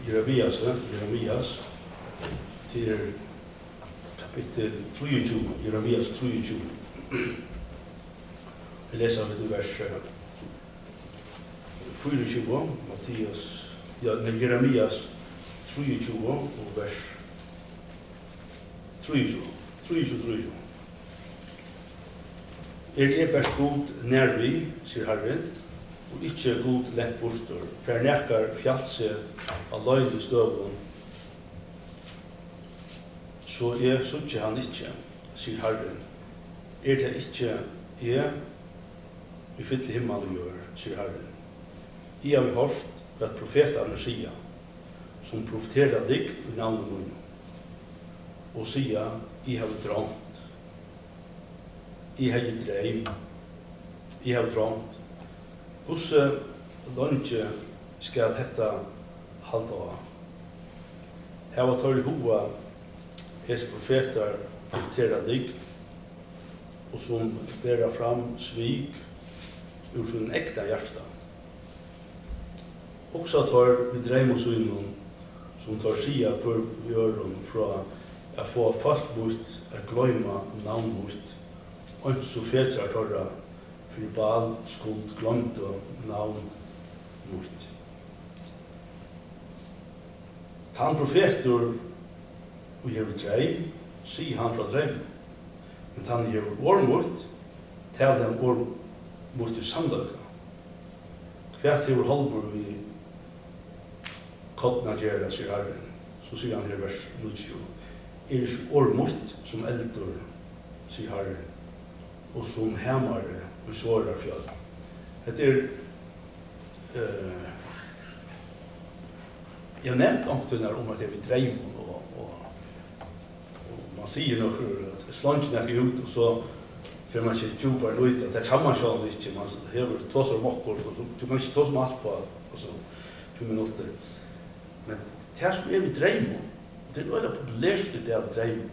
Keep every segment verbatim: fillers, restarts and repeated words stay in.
Jeremias, Jeremias, til kapitel treogtjúgu, Jeremias treogtjúgu. Jeg leser litt i vers fyrogtjúgu, Mattias, ja, men Jeremias treogtjúgu og vers treogtjúgu, treogtjúgu, treogtjúgu. Er er best god nærvi, sier Herren, og ikke god lett bostor, for nekkar fjallse av løyde støvun, så er suttje han ikke, sier Herren. Er det ikke jeg, vi fyller himmel og gjør, sier Herren. Jeg har hørt at profeterne sier, som profeterer dikt i navnet mun, og sier, jeg har drømt. Jeg har gitt dreim. Jeg har drømt. Hvordan lønge skal dette halda av? Her var tørre hova hese profeter profeterer dikt, og som bærer fram svik ur sin ekta hjärsta. Också tar vi dreim og synen som tar sia på gjøren fra å få fastbost, å gløyma navnbost, og så fetrar torra for bal, skuld, glömt og navn mot. Han profetor og hever dreim, sier han fra dreim. Men han hever ormort, taler han ormort i samdaga. Hvert hever halvor vi kottna gjerra, sier Herren. Så sier han i vers nittiosju. Er ikke ormort som eldur, sier Herren, og som hemmare og sårar fjall. Det er uh, jeg har nevnt omkring om at jeg vil dreim og, og, og man sier nok at slangen er ut og så får man ikke djupere ut at det kan man sjån ikke man hever tås om okkur og du, du kan ikke tås om alt på altså, to minutter men det som er vi dreim det er noe populært det er dreim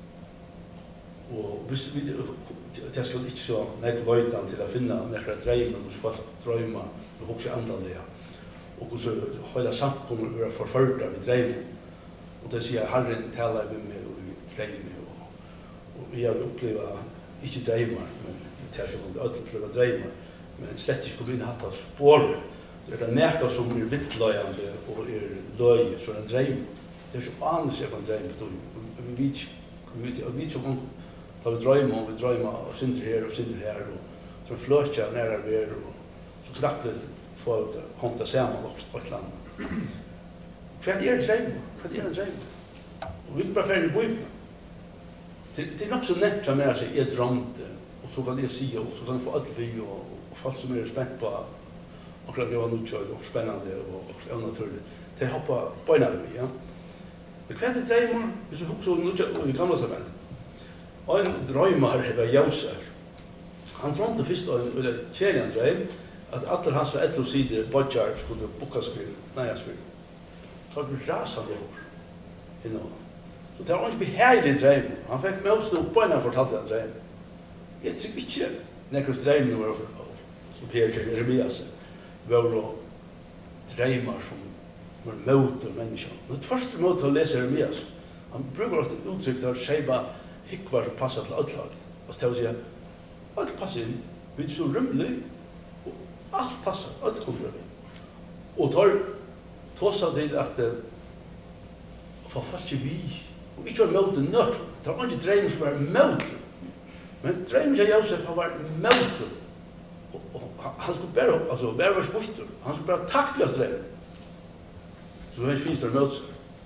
og hvis vi det skal ikke så nek vøytan til å finne nekra dreim og folk drøyma og hokse andalega og så høyla samkommer være forførda ved dreim og det sier Herren taler vi med og vi dreim og, og vi har oppleva ikke dreimar men det er ikke noe ødel dreimar men slett ikke kom inn hatt av spår det er det nekka som er vittløyande og er løy så er dreim det er så annet seg på en dreim vi vet ikke vi vet ikke da vi drøyma og vi drøyma og synder her og synder her og så fløtja næra vi er og så knappet for å håndta saman på et land hva er dreim? Hva er en dreim? og vi er bare ferdig i bøyna det er nok så nett av meg å si jeg drømte og så kan jeg si og så kan jeg få alt vi og, og folk som er spent på akkurat det var noe og spennende og evnaturlig til å hoppa bøyna vi ja? men hva er dreim? hvis vi husker noe i gamla sammen og en drøymar hever Josef. Han drømte først av en kjærlig dreim at alle hans var etter sider bodjar skulle bukka skriv, nei jeg skriv. Så det ble rasende over. Så det var ikke behagelig dreim. Han fikk med oss noe på en han fortalte en dreim. Jeg tror ikke nekkert dreim var som Per Jeremias var dreimar som var møter mennesker. Det første måte å lese Jeremias han bruker ofte uttrykk til å skjeba hikvar som passar til öllagt. Og så til å si alt passar inn, vi er så rymlig, og alt passar, alt kommer inn. Og tar tåsa til at det får fast ikke vi, og ikke var møte nøk, det var ikke dreim som var møte, men dreim til Josef han var møte, og, og han skulle bare, altså, bare være spurter, han skulle bare takle dreim. Så han finnes der møte.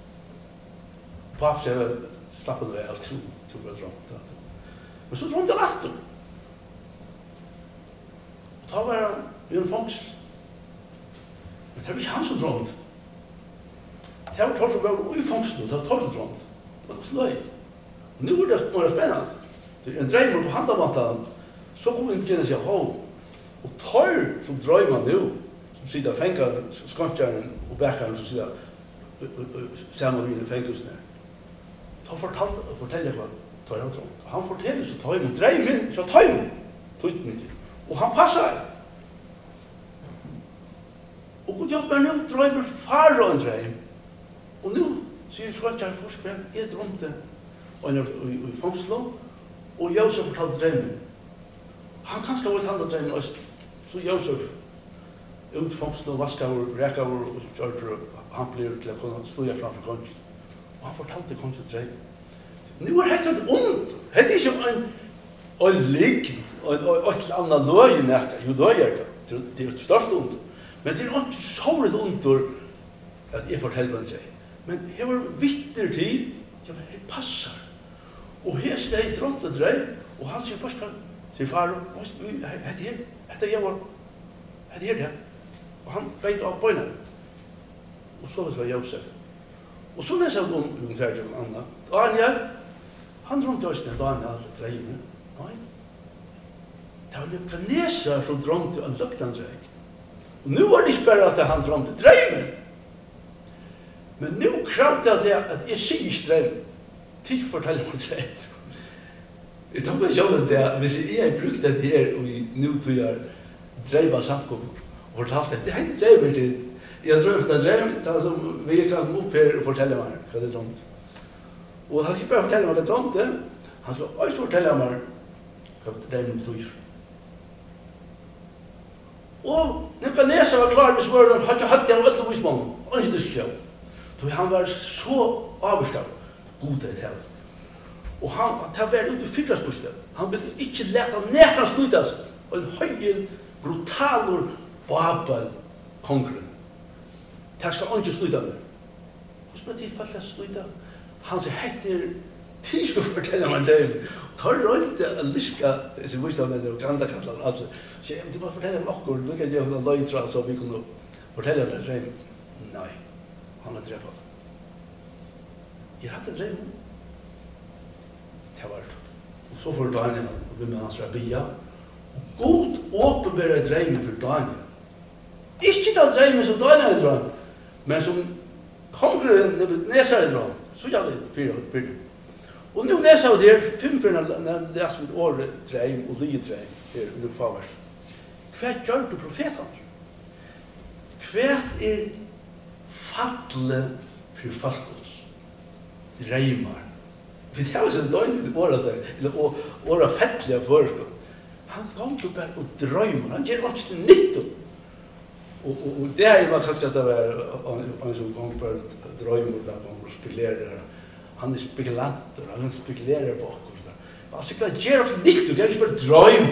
Paps er slappet det av tro, tro var drømt. Men så drømte han etter. Og da var han i en fangsel. Men det var ikke han som drømte. Det var tål som var i fangsel, det var tål som drømte. Det var sløy. Nu er det mer spennende. Det er en dreimer på handamatten, så kom han til å si, hå, og tål som drømmer nå, som sier fengar, skantjaren og bekkaren, som sier, sammen med fengelsen her. Han fortalte, forteller hva tar han tråd. Han forteller så tar han dreim inn, så tar han tøyten ikke. Og han passar. Og god hjelp er nå, drømmer far og en dreim. Og nu sier Skotjar Forskveld, jeg drømte i Fongslo, og Josef fortalte drømmen. Han kanskje var et andre drømmen også, så Josef ut Fongslo, vaskavur, rekavur, og Gjørger, han blir til å kunne stuja framfor kongen. Og han fortalte kongen drømmen. Nu er dette et ond, dette er ikke en og ligg, og et eller annet løg nekka, jo løg er det, det er et størst ond. Men det er ikke så litt ondur at jeg forteller hva seg. Men jeg var vitter til, ja, men det passar. Og her steg jeg drømte drøy, og han sier først, sier far, hette her, hette jeg var, hette her det. Og han beit av bøyna. Og så var det Josef. Og så leser jeg om ungefær til Anna. Daniel, han drømte også den Daniel drøyene. Nei. Det var Nebuchadnezzar som drømte en løgtandrøy. Og nu var det ikke bare at han drømte drøymen. Men nu kravde det at jeg sier ikke drøymen. Tidsk forteller meg drøymen. Jeg tar meg selv det, hvis jeg brukte det her, og nu tog jeg drøyma samtgång, og fortalte det, det er ikke drøymen til. Jeg drømte drøymen, det er som vi kan opp her og fortelle meg hva det er drømt. Og han ikke bare fortelle meg hva det er drømte, han skal også fortelle meg hva drøymen betyr. Og Nebuchadnezzar var klar med smøren, han hadde hatt det av ødelig vismålen, og ikke det skjøv. Så han var så avskap, god til det. Og han, det var ute i fyrkastbostet, han ville ikke lete nekka slutas, og en høyel, brutalur, babel, kongren. Det skal han ikke sluta med. Hvordan var det tilfellet å sluta? Han sier, heter, de skulle fortelle meg det. Tar røyte å lyska, hvis jeg visste om det, og ganda kallar, altså, så jeg, de bare fortelle om okkur, du kan gjøre noen løytra, så vi kunne fortelle om det røyne. Nei, han har drevet det. Jeg hadde røyne. Det var det. Og så får Daniel, og vi med hans rabbia, og god åpenbærer røyne for Daniel. Ikke den røyne som Daniel er drøm, men som kongren Nebuchadnezzar er drøm, så gjør det fire, fire. Og nu leser vi der, fymfyrna leser vi året dreim og lydreim her i Lukfavers. Hva gjør du profetene? Hva er fatle for falkos? Dreimar. Vi har jo sånn døgnet året der, eller året fettlige foreskål. Han ganger jo bare og drømmer, han gjør ikke til nytt. Og, og, og det er jo kanskje at det var en som ganger bare drømmer, der ganger spekulerer. Han er spekulanter, han spekulerer på okkur. Altså, det gjør oss nytt, det er ikke bare drøm.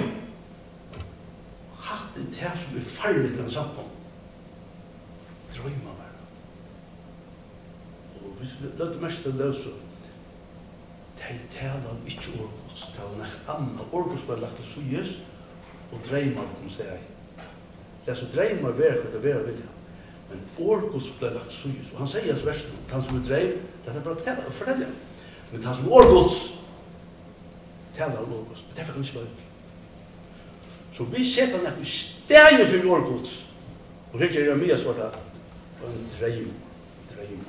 Hatt det her som er farlig til en samfunn. Drømmer meg. Og hvis vi løter mest av det så, det taler om ikke orgos, det taler om noe annet. Orgos ble lagt til suges, og drømmer kom seg. Det er så drømmer være hva det være vil jeg. Men orgos ble lagt suges, og han sier hans versen, han som er dreim, det er bare å fortelle. Men han som er orgos, taler om orgos, men det er ikke løy. Så vi setter han at vi steg for orgos, og her er Jeremias var det, og en dreim, dreim.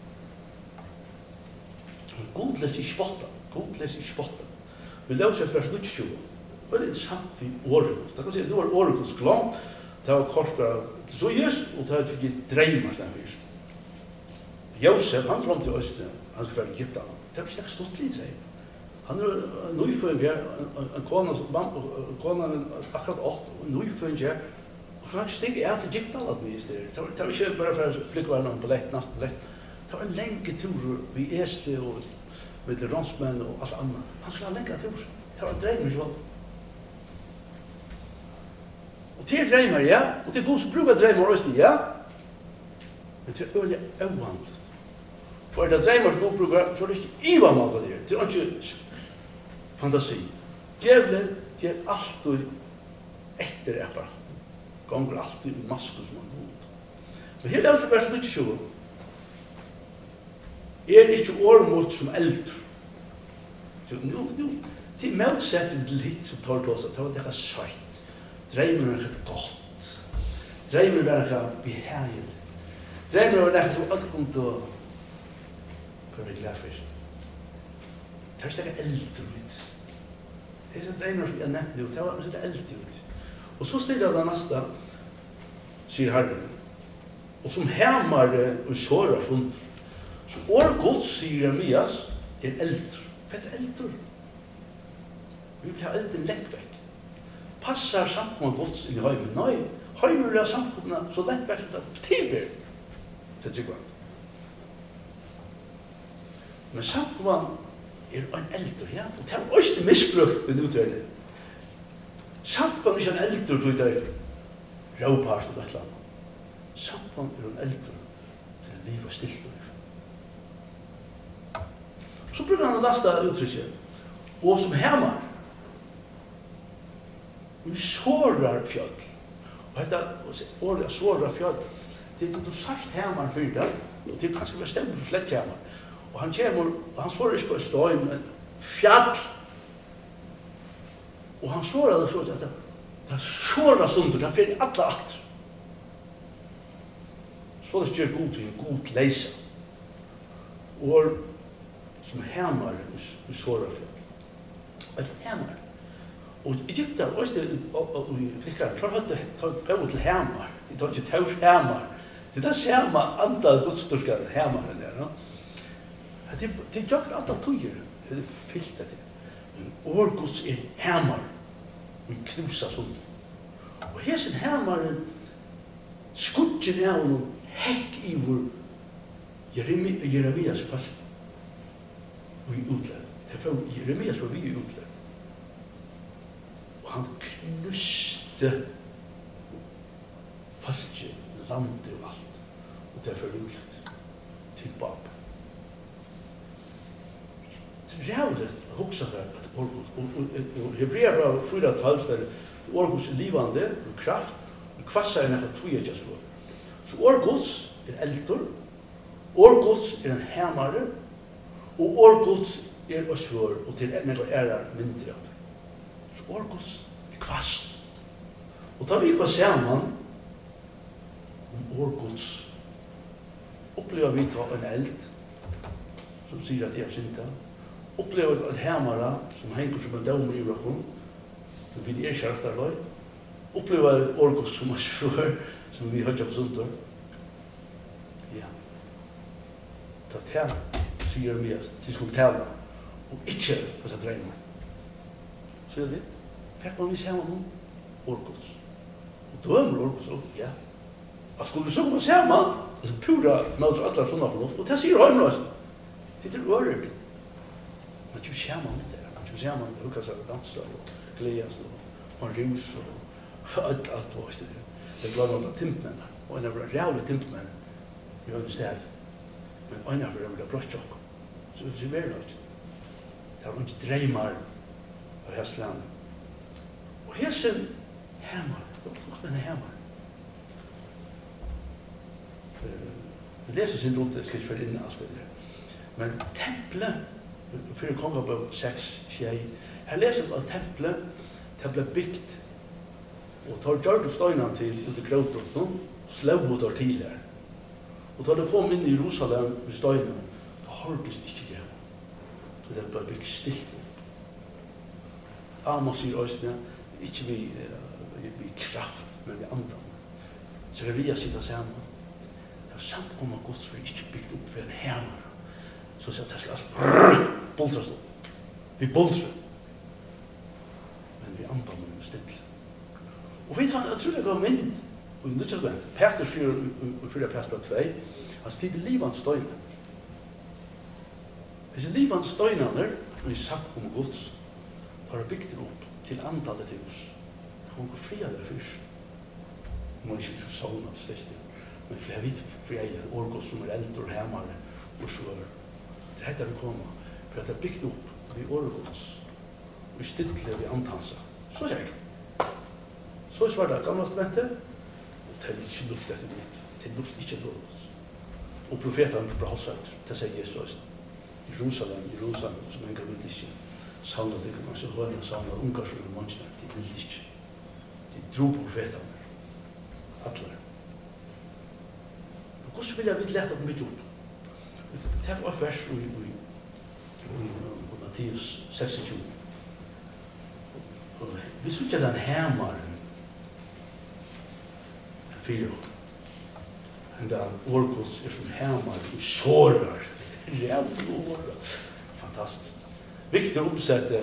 Men god les i spotta, god les i spotta. Vi løser vers nittisju, og det er interessant for orgos. Det kan si, nå er orgos glant, det var kortere suges, og det var ikke dreimar stemmer. Josef, han drømte i Østen, han skulle være Egypta. Det var ikke det stått litt dreim. Han er nøyføring her, en kona, kona akkurat åtte, en nøyføring her, og han ikke stikker jeg til Egypta alt mye i stedet. Det var ikke bare for å flykke være noen på lett, nesten på lett. Det var en lenge tur, vi este og med rånsmenn og alt annet. Han skulle ha lenge tur. Det var en dreim i sånn. Og til dreimer, ja, og til god som bruker dreimer også, ja, men til øye øvhandlet. For er det dreimer som god bruker, så er det ikke iva mat av det, det er ikke fantasi. Djevelen gjør alltid etter apparaten, ganger alltid i masken som han god. Så her er det vers nittisju. Er ikke årmot som eldre. Så nu, nu, til motsetning til litt som tar til oss, det var det ikke sagt. Dreimer er ikke godt. Dreimer er ikke behagelig. Dreimer er ikke som alt kom til å være glad for. Det er ikke eldre ut. Det er ikke dreimer som jeg nevnte ut. Det er ikke eldre ut. Og så stiller det neste, sier Herren, og som hemar og sårar fundt. Så år Guds, sier Jeremias, er eldur. Hva er eldur? Vi vil ha eldur lengt vekk. Passar samkommet Guds inn i heimen? Nei, heimer er samkommet så lengt vekk til tilbyr til tryggvann. Men samkommet er en eldur, ja, og det er også misbrukt ved utøyne. Samkommet er ikke en eldur, tror jeg, råpars og et eller annet. Samkommet er en eldur til liv og stilt. Så bruker han å lasta uttrykket, og som hemar, vi sårar fjall. Og dette året sårar fjall, det er du sagt hemar fyrir det, og det er kanskje bestemt for slett hemar. Og han kommer, og han sårar ikke på et støy, men fjall. Og han sårar det så at det, det sårar sunder, det fyrir alle alt. Så det gjør god til en god leisa. Og som hemar i sårar fjall. Et hemar. Og Egypten, og i Kristian, tar høyde på til hemar. De tar ikke taus hemar. Det er det samme andre godsdurskere hemaren der, no? Det er ikke alle tøyer, det er fyllt det til. Men årgods er hemar, og knusa sånt. Og hesen hemaren skudger av noen hekk i vår Jeremias fast. Og i utled. Det er Jeremias var vi i utled. Og han knuste falske landet og alt. Og det er for utled. Til Bab. Det er rævlig å huksa seg at Årgods, og Hebrea var fyra talstere, Årgods er livande, og kraft, og kvassa er nekka tvojetjas for. Så Årgods er eldur, Årgods er en hemare, og Årgods er osvår, og til nekka ærar mindre av det. Så Årgods er kvass. Og da vi var saman om Årgods, opplever vi ta en eld, som sier at jeg er synda, opplever et hemara som henger som en døm i Irakon, som vi er kjærftar løy, opplever et Årgods som er svør, som vi høyt av sundur. Ja. Det er tæl, sier vi at de skulle tæla, og ikke for seg dreimer. Så er det, fikk man vi sammen om Årgods. Og dømer Årgods opp, ja. Jeg skulle så komme sammen, det er pura med oss alle sånne fornuft, og det sier høymløsen. Det er øret. Men du ser man det der. Du ser man hukka seg og dansa og gledes og rus og alt, alt var i stedet. Det er glad noen timpmenn, og en av de rævlige timpmenn i høyde sted. Men en av de rævlige brøstjokk. Så det er veldig nødt. Det er ikke dreimar av Hesland. Og Hesen hemar. Det var flott med hemar. Det leser sin rundt, det skal ikke være inne alt det der. Men tempelet, for Kongabok seks, tjei, her leser vi at tempelet, det ble bygd, og tar gjør støynen til ut i Grøvdorten, slå der til her. Og da det kom inn i Jerusalem med støynen, da hørtes det ikke det. Så det ble bygd stilt. Amos sier også, ikke vi, vi kraft, men vi andan. Så det er vi å sitte sammen. Det er samt om at Guds vil ikke bygd opp for en hemmer. Så sier det skal alt boldras opp. Vi boldrer. Men vi andan om still. Og vi tar, jeg tror det var mynd, og vi nødvendig med, Peter fyra Peter två, han stiger livans støyne. Hvis livans støynene er i sagt om Guds, tar det bygd opp til antallet til oss. Det kommer fri av det først. Det må ikke sovna slett. Men for jeg vet, for jeg er Årgods som er eldre og hemmere, og så er det heter vi kommer, for at det er bygd opp vi Årgods, og vi stidler vi antansa. Så er det. Så er det gamle stventet, og det er ikke luft etter mitt. Det er luft ikke Årgods. Og profetene på halvsøyt, det sier Jesus. Jerusalem, Jerusalem, som en gang vil ikke savne det, men så hører han savne ungar som er menneskene, de vil ikke. De dro på profetene. Atler. Og hvordan vil jeg vite lett at mitt opp? Takk av vers i Matteus seksogtjue. Hvis vi ikke den hemmeren fire, enn da Årgods er som hemmer og sårar Rävlor. Fantastiskt. Viktigt uppsätte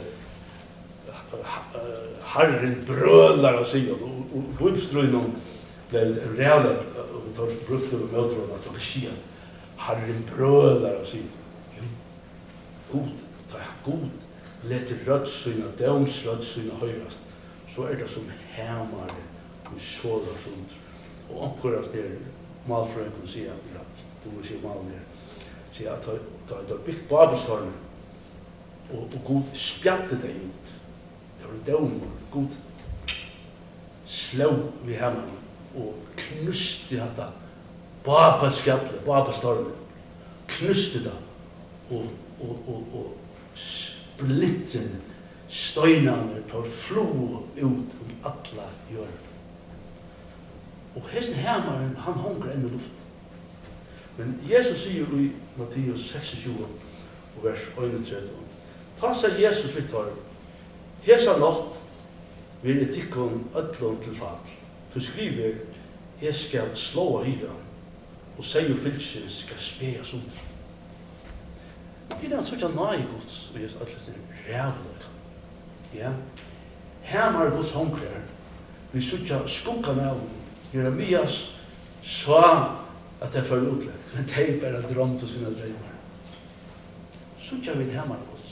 Herren brölar av sig och budströjning blev rävlar och tar brukt över mötron att det sker. Herren brölar av sig. God, ta god, let rödssyna, döms rödssyna höjrast. Så är det som hämare och sårar sånt. Och omkörast det malfröken säger att du vill se mal ner. Säger att det har byggt babelstormen och, och god spjatte dig ut. Det var en dom och god slå vid hemmen och knuste detta babelsfjallet, babelstormen. Knuste det och, och, och, och splitten stöjnarna tar flo ut om alla gör. Och hesten hämmaren, han hånger ännu luft. Men Jesus säger i Matteus tjugoseks och vers einogtretton. Ta sig Jesus vitt har. Hesa natt vil jeg tikkun öllum til fall. Du skriver, jeg skal slå hyra, og seg og fylkje skal speas ut. Det er den sånn nøye gods, og jeg er alltid rævlig. Ja. Hemar gods håndklærer. Vi sånn skukkan av Jeremias sa at det var utlegt, men det er bare drømt og sine drømmer. Sånn vi hemar gods.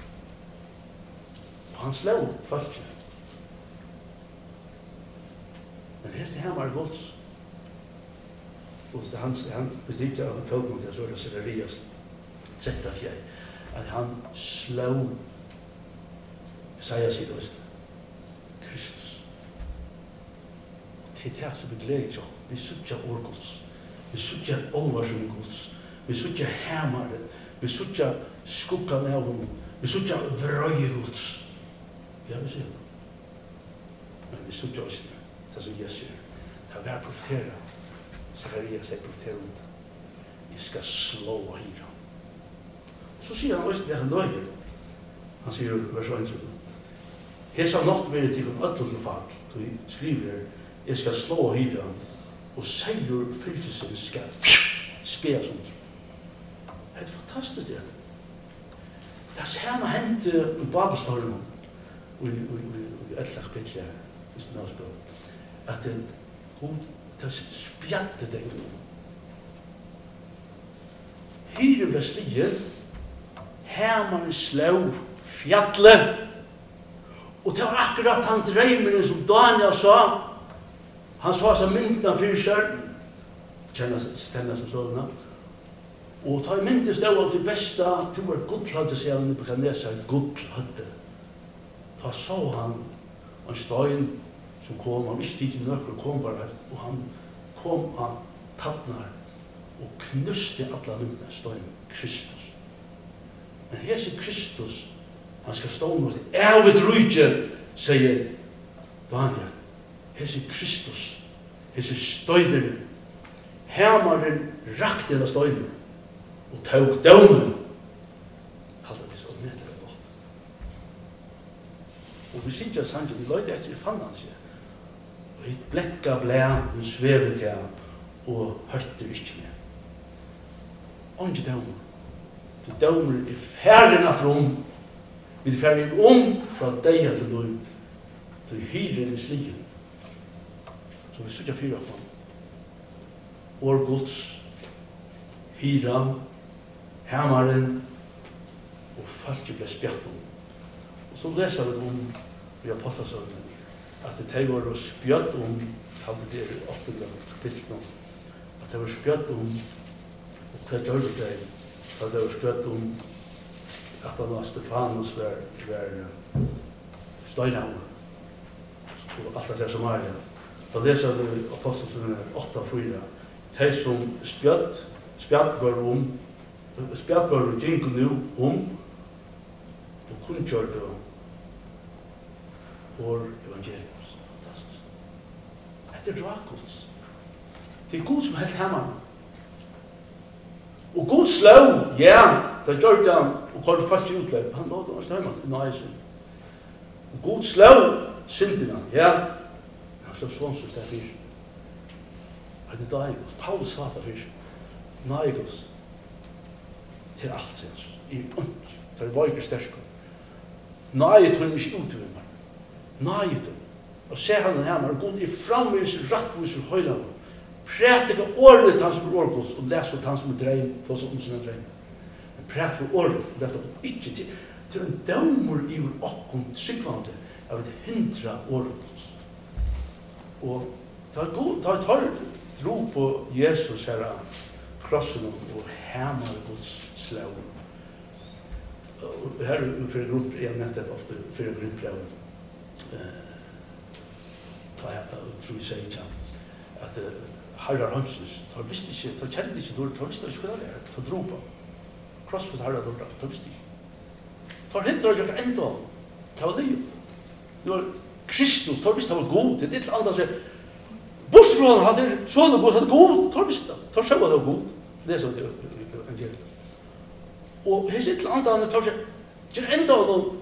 Og han slå falskje. Men heste hemar gods. Og han, han bestikte av folkene til så er det Serarias setta fjær, at han slå Jesaja sier det Kristus. Det er det som vi gleder ikke. Vi suttjer årgods. Vi suttjer oversum gods. Vi suttjer hemare. Vi suttjer skukkan av honom. Vi suttjer vrøye gods. Ja, vi sier det. Men vi suttjer oss det som Jesus gjør. Det er vært profetera. Zacharias sier profetera om det. Vi skal slå og hyra. Så sier han også det han løyer. Han sier vers einogtretton. Hesa natt vil jeg til ødel til fall. Så vi skriver, jeg skal slå og hyra, og seier fylkelsen skal spea sånt. Det er fantastisk det. Det er samme hendte i Babelstormen, og i etlach pitcher, hvis det er spør, at det god, det spjatte det ut. Hyre ble slier, herman slå fjalle, og det var akkurat han dreimeren som Daniel sa. Han sa seg myndene for seg, kjenner stenne som sånne, og ta i myndene stå av det beste, til var godhøyde, sier han på Nebuchadnezzar, godhøyde. Ta så han en støyn som kom, han visste ikke nøkker kom bare, og han kom av tattnar og knuste alle myndene støyn, Kristus. Men her sier Kristus, han skal stå mot det. Jeg vet rydde, sier Daniel. Her sier Kristus. Her sier støyderen. Hermaren rakte en av støyderen. Og tog dømen. Kallet det så medelig godt. Og vi sier ikke sant, vi løyde etter i fann han, sier. Og hitt blekka blæ, hun svevet til han, og hørte ikke mer. Og ikke dømen. Til dømen er ferdig natt rom. Vi er ferdig om fra deg til noen, til hyren i slien. Så vi sitter fyra på. Vår Guds, hyra, hemmaren, og falske ble spjatt om. Og så leser vi om, vi har passet sånn, at det var å spjatt om, hadde det i åttende kapitlet, at det var spjatt om, og hva gjør det, at det var spjatt om, at han var Stefanus var, var støynavn og alt det som er. Da leser vi Apostelene åtta fyra. De som spjatt, spjatt var om, spjatt var om gjengen nu om, og kun gjør det for evangelium. Fantastisk. Det er Rakus. Det er Gud som helt hemmen. Og Gud slå, ja, det gjør det han, og kalt fast i utløp. Han låter oss hjemme i nøysen. Og Gud slå syndene, ja. Han slå sånn som det er fyr. Det er Daigos. Paulus sa det fyr. Daigos. til alt, sier han. I punkt. Det er veiker sterskere. Nøye tog ikke ut ved meg. Nøye tog. Og se han den her, god i framviser, rattviser, høylaver. Prætika året til han som er årgås, og les for han som er dreim, for sånn som er dreim. Men prætika året, det er ikke til, til en dømmer i okkom sykvante, av et hindra årgås. Og da jeg tar tro på Jesus her av krossen og hemmer Guds slag. Og her er for grunn, jeg har nevnt dette ofte, for grunnprøven. Da jeg tror jeg sier ikke at Herrar Hansens, da visste ikke, da kjente ikke dårlig, da visste ikke hva det er, da dro på. Krossfest Herrar dårlig, da visste ikke. Da hindra ikke for enda, det var liv. Det var Kristus, da visste han var god, det er litt annet å si, bortsfrån han hadde sånn og god, han god, da visste han, da sjøv han var god. Det er sånn det er evangeliet. Og her litt annet han tar seg, ikke enda noen,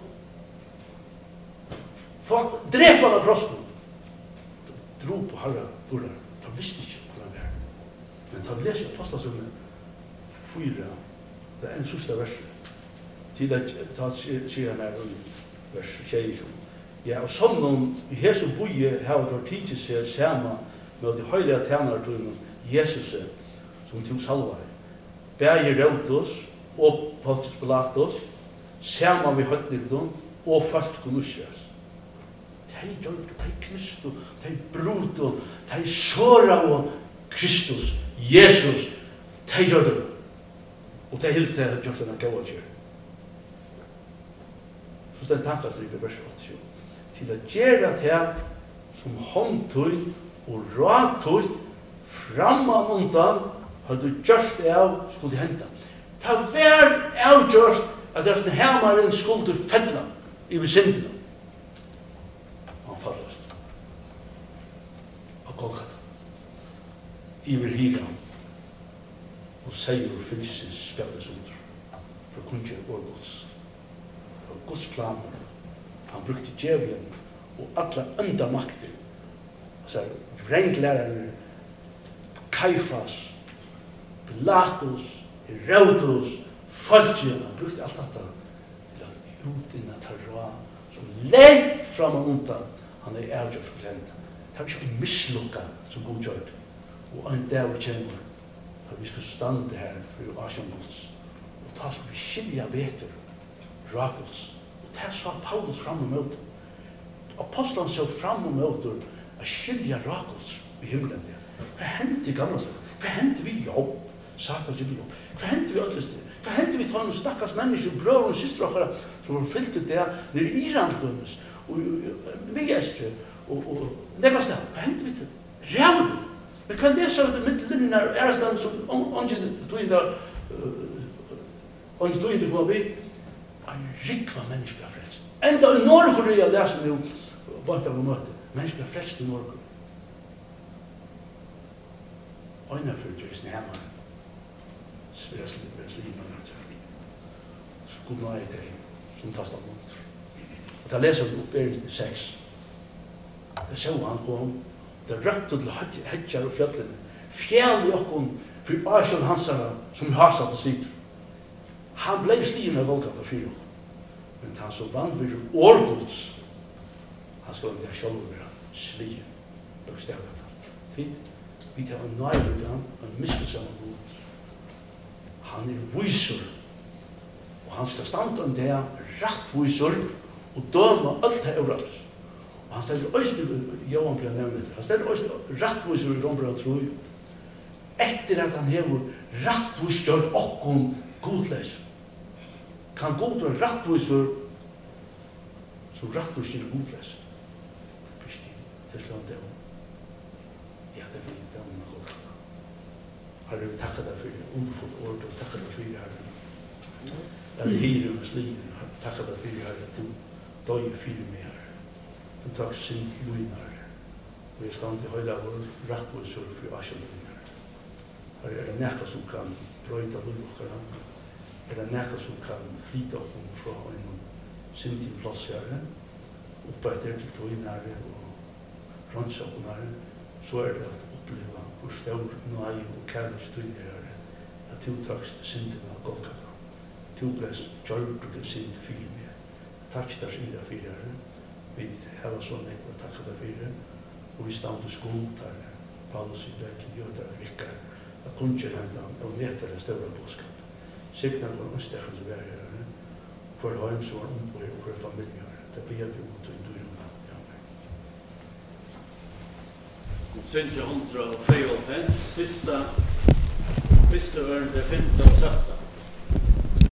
for han dreper han av krossen. Da dro på Herrar dårlig, da visste ikke hva han var. Men da leser jeg Apostlagärningarna fyra, det er en sista vers, til at ta sier han her i vers tjue. Ja, og sånn om i Jesu boje har det tid til seg sammen med de høylige tjenartøyene Jesus som til salvar. Bæger Rautos og Pontius Pilatus sammen med høytningdom og folk konusjes. De gjør det, de Kristus, de bruto, de såra og Kristus, Jesus, de gjør det. Og de helt det gjør det gav å gjøre. Så den tankastrik i vers åttiosju. Til å gjøre det som håndtøy og råtøy framman undan hadde gjørst det av skulle hente. Det var avgjørst at det er hemmeren skulle fedla i besindene. Han fallast. Og Golgata. Iver higan. Og seier fylsins spjaldes under. For kunnskje årgods. For Guds planer. Han brukte djevelen og alla enda makter. Altså, renglærere, Kaifas, Pilatus, Herodes, Folkje, han brukte alt dette til at utinna tarra som lengt fram og undan han er avgjørt for lente. Det er ikke mislukka som god gjør det. Og en dag kjenner for vi skal stande her for Asien Guds og ta skal vi skilja beter Rakels. Og det sa Paulus fram og møte. Apostlen så fram og møte å skilja Rakels i himmelen der. Hva hendte i gamle seg? Hva hendte vi jobb? Sagt at vi jobb. Hva hendte vi ødleste? Hva hendte vi ta noen stakkars mennesker, brøver og systre og som var fyllt til det nere i Iransdømmes og Vigestre og nekva sted. Hva hendte vi til? Rævlig! Men kan det så at midtlinjen er ærestand som ånden tøyende ånden tøyende på å bli en rikva mennesker er frelst. Enda i Nordkorea det som jo vant av å møte. Mennesker er frelst i Nordkorea. Øyne for kristne hjemme. Sværes liv med mennesker. Så god nøye til som fast av måneder. Og da leser vi opp i seks. Det så han kom. Det røpte til hedjar og fjallene. Fjell i okken for Asien Hansara som har satt og sitter. Han ble slien av Golgata fyra. Men han så vanlig årgods. Han skal ikke selv være slien. Det er stedet. Fint. Vi tar en nøyre gang, en miskelsamme god. Han er viser. Og han skal stande om det rettviser og døme alt det overalt. Og han steller øyne, Johan blir nevnet, han steller øyne rettviser i Rombra tro. Etter at han hever rettviser okkom godleis. Kan god være rettviser som rettviser godleis. Kristi, til slånd det om. Ja, det er vi, det er om man godt. Herre, vi takker deg for underfullt ord, og takker deg for Herre. Det er hele med sliven, takker deg for Herre, du døy fyrir meg, Herre. Du takk synd luin, Herre. Og jeg stand i høyla vår rettviser for Asien, Herre. Herre, er det nekka som kan brøyta luin okkara? Er det nekka som kan flyta okkom fra en syndin plass, Herre? Oppa etter til tøyn, Herre, og ransa okkom, Herre. Så er det at oppleva hvor stor nøy og kærlig stund er at du takst synden av Golgata. tubes gjørd til sin film. Takk der sida fyrir. Vi har sånn jeg og takk der fyrir. Og vi stand til skuld her. Paulus i det til jøder vikkar. At kunnskjer henda og netter en større boskap. Signar var omstekket som er her. For heim som var omboi og for familjer. Det blir vi mot i dyrene. Sintje hundra og tvei og fem, fyrsta, fyrsta ørende, femta og satta.